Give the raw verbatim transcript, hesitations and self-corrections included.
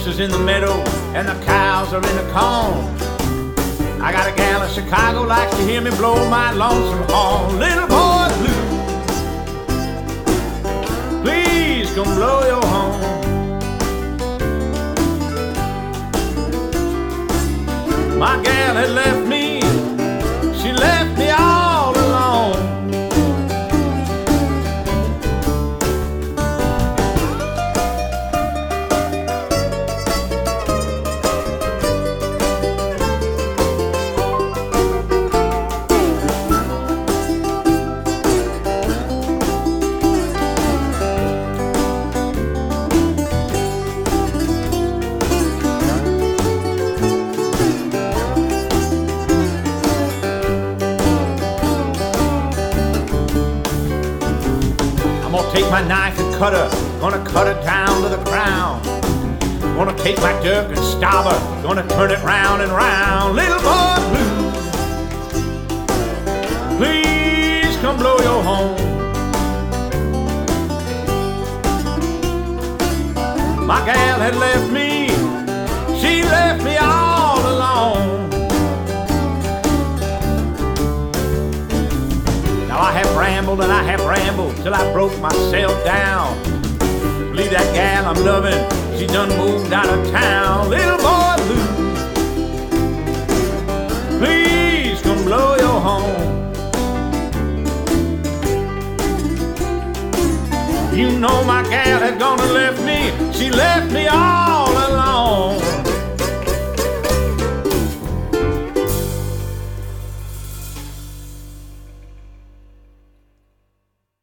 horses in the meadow and the cows are in the corn. I got a gal in Chicago likes to hear me blow my lonesome horn. Little boy blue, please come blow your horn. My gal had left me, she left me all alone. I'm gonna take my knife and cut her, gonna cut her down to the ground. Gonna take my dirk and stab her, gonna turn it round and round. Little boy blue, please come blow your horn. My gal had left me, she left me all alone. Now I have rambled and I have rambled till I broke myself down. Believe that gal I'm loving, she done moved out of town. Little boy blue, please come blow your horn. You know my gal had gone and left me, she left me all